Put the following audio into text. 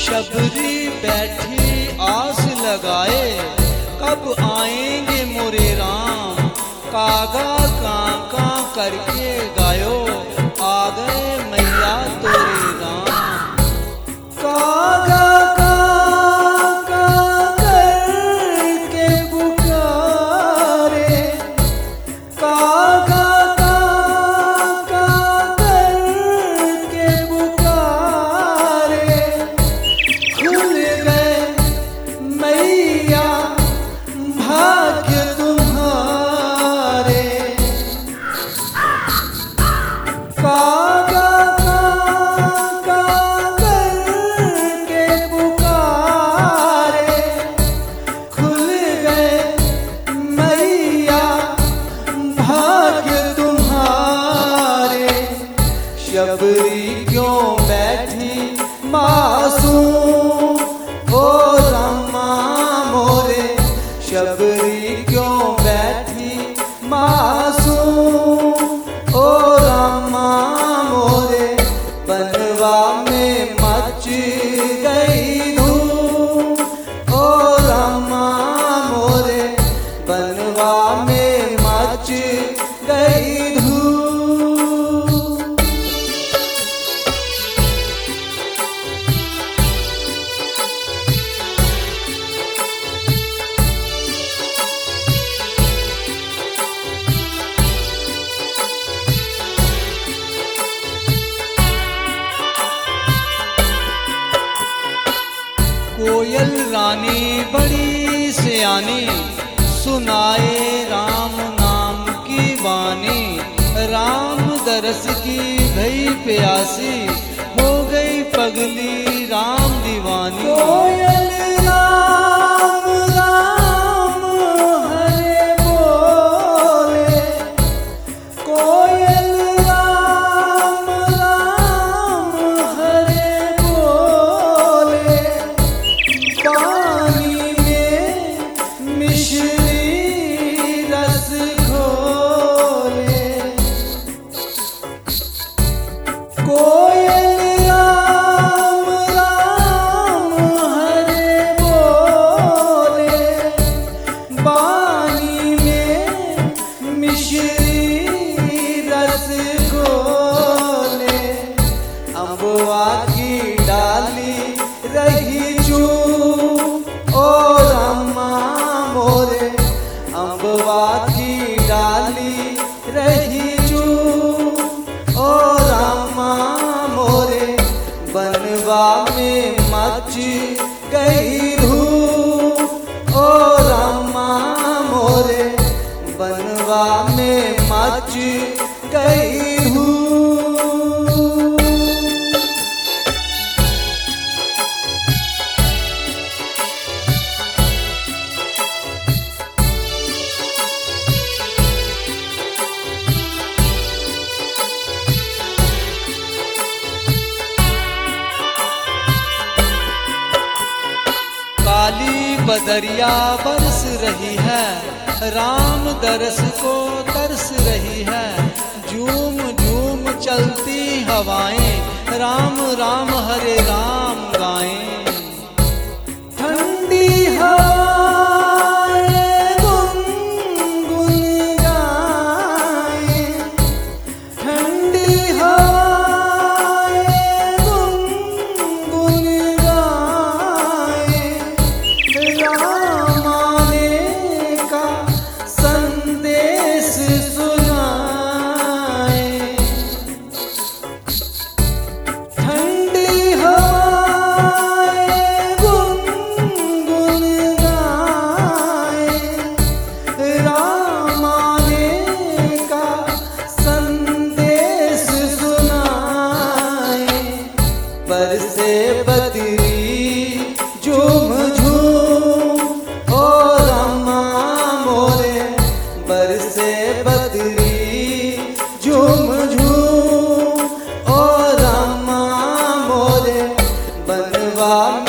शबरी बैठी आस लगाए, कब आएंगे मोरे राम। कागा कां कां करके गायो, आ गए मैया तोरे राम। कागा कां कां करके पुकारे, कागा कां कां करके पुकारे, खुल गए मैया भाग्य तुम्हारे। कागा कां कां करके पुकारे, खुल गए मैया भाग्य तुम्हारे। शबरी क्यों बैठी मासूम, ओ रामा मोरे। शबरी क्यों बैठी मासूम, ओ रामा मोरे। बनवा में मच गई धूम, ओ रामा मोरे। बनवा में मच गई धूम। कोयल रानी बड़ी सयानी, सुनाए राम नाम की वाणी। राम दरस की भई प्यासी, हो गई पगली राम दीवानी। कोयल राम राम हरे बोले, कोयल राम राम हरे बोले। पानी में मिश्री रस घोले, कोयल राम राम हरे बोले। पानी में मिश्री रस घोले, अम्बवा की डाली रही चूम, ओ रामा मोरे। अम्बवा की डाली रही चूम, ओ रामा मोरे। बनवा में मच गई धूम, ओ रामा मोरे। बनवा में मच गई धूम। काली बदरिया बरस रही है, राम दरस को तरस रही है। झूम झूम चलती हवाएं, राम राम हरे राम गाएं। ठंडी हवाएं गुनगुन गाएं, ठंडी हवाएं गुनगुन गाएं। राम आने का संदेश सुनाए, ठंडी हवाएं गुनगुन गाएं। राम आने का संदेश सुनाए। बरसे बदरी झूम झूम, ओ रामा मोरे। बरसे बदरी झूम झूम, ओ रामा मोरे। बनवा